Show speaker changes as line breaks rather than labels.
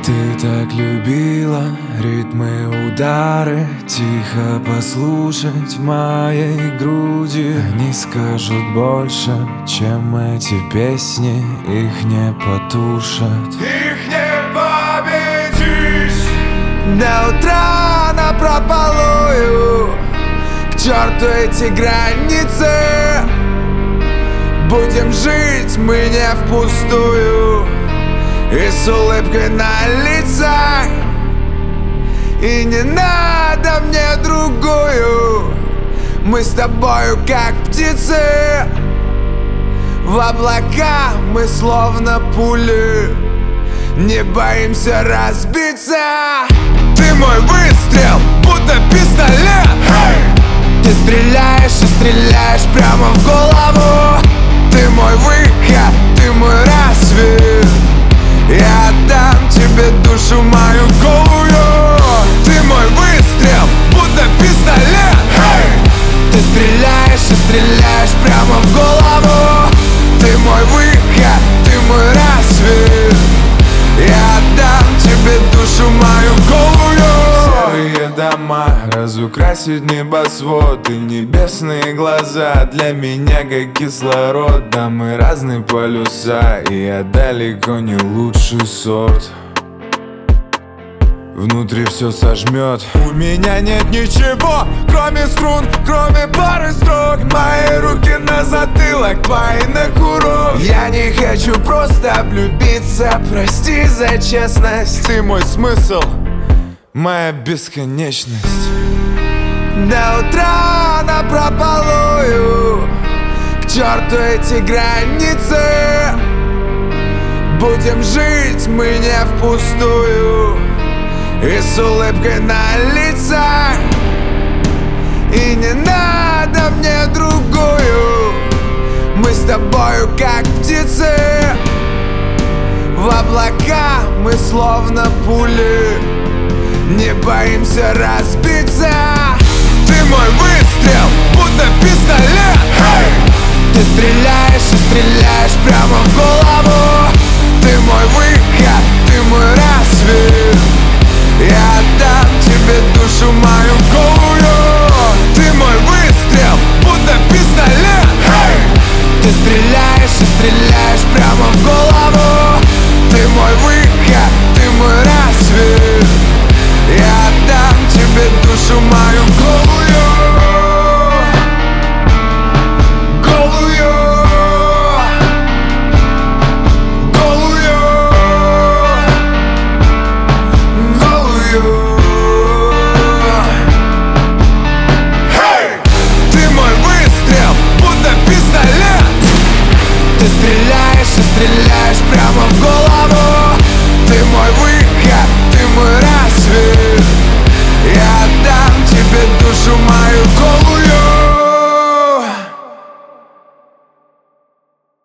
Ты так любила ритмы, удары, тихо послушать в моей груди. Они скажут больше, чем эти песни, их не потушат.
Их не победишь.
До утра напропалую, к черту эти границы. Будем жить мы не впустую и с улыбкой на лицах. И не надо мне другую, мы с тобою как птицы. В облака мы словно пули, не боимся разбиться. Ты мой выстрел, будто пистолет. Ты стреляешь и стреляешь прямо в голову. Ты мой выход, ты мой рассвет. Я отдам тебе душу мою голую. Ты мой выстрел, будто пистолет. Ты стреляешь и стреляешь прямо в голову. Ты мой выход, ты мой рассвет. Я отдам тебе душу мою голую.
Серые дома, разукрасить небосвод и небесные глаза. Для меня как кислород, да мы разные полюса, и я далеко не лучший сорт. Внутри все сожмет. У меня нет ничего, кроме струн, кроме пары строк. Мои руки на затылок, твои на курок.
Я не хочу просто влюбиться, прости за честность.
Ты мой смысл, моя бесконечность.
До утра напропалую, к черту эти границы. Будем жить мы не впустую и с улыбкой на лицах. И не надо мне другую, мы с тобою как птицы. В облака мы словно пули, не боимся разбиться.
Ты мой выстрел, будто пистолет.
Ты стреляешь и стреляешь прямо в голову. Ты мой выход,